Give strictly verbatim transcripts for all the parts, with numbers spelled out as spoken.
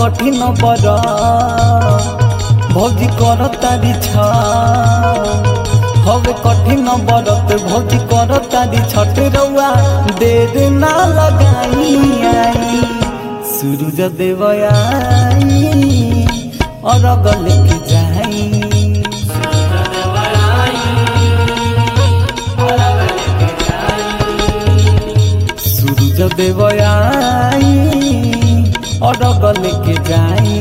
कठिन बर भौजी कर तारी छ हवे कठिन बरत भौजी कर तारी छठ रउआ देर ना लगाई आई सूरज देव आई और गले के जाई सूरज देव आई और गले के जाई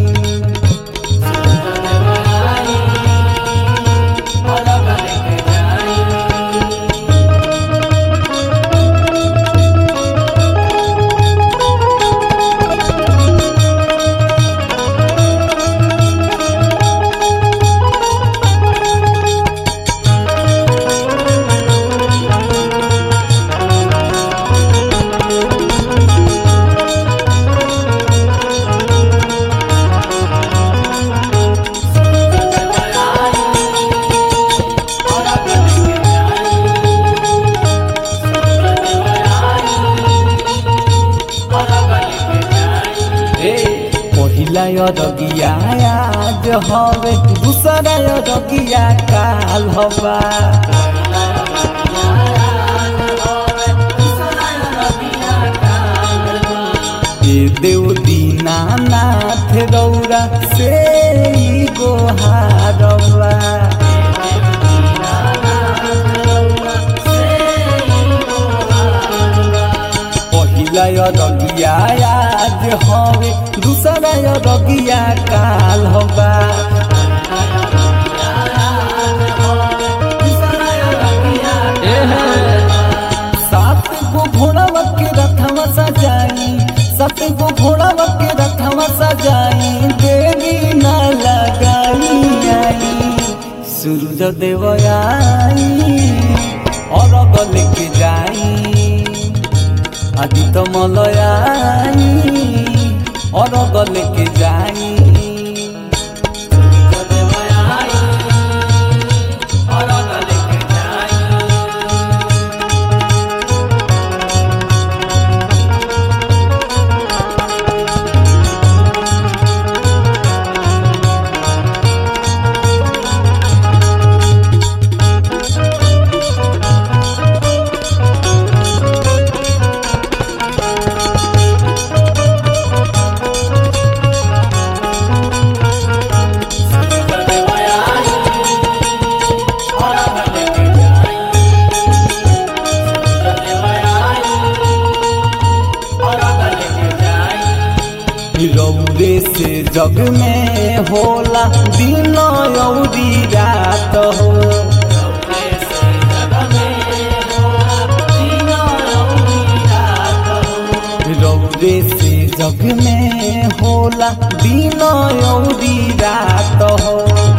पहिला रगिया आज हवे दूसरा रगिया काल हवा ए देव दीनानाथ रौरा से गोहारवा पहिला रगिया आज हवे दूसरा रगिया काल हवा सात गो घोड़ावा के रथवा सजाई सात गो घोड़ावा के रथवा सजाई देवी ना लगाई आई सूरज देव आई और गले के जाई आदित्य मलयाई और गले के जाई रौरे से जग में होला दिन औरी रात हो रौरे से जग में होला दिन औरी रात हो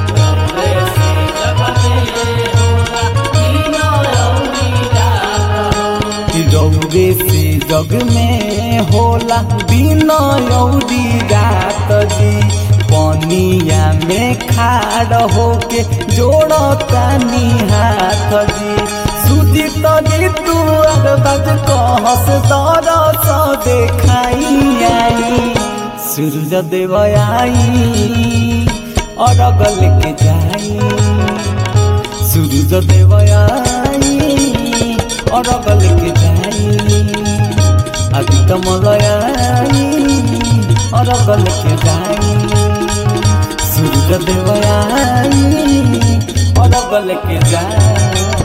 रौरे से जग में होला दिन औरी रात जी पनिया में खाड़ होके जोड़ता हाथ जी सुधी तनी तू अरबज कहस दरस देखाई आई सूरज देव आई और गले के जाई सूरज देव आई और गले के जाई आदित्य मलयाई और गले के जाई सूरज देव आई और गले के जाई।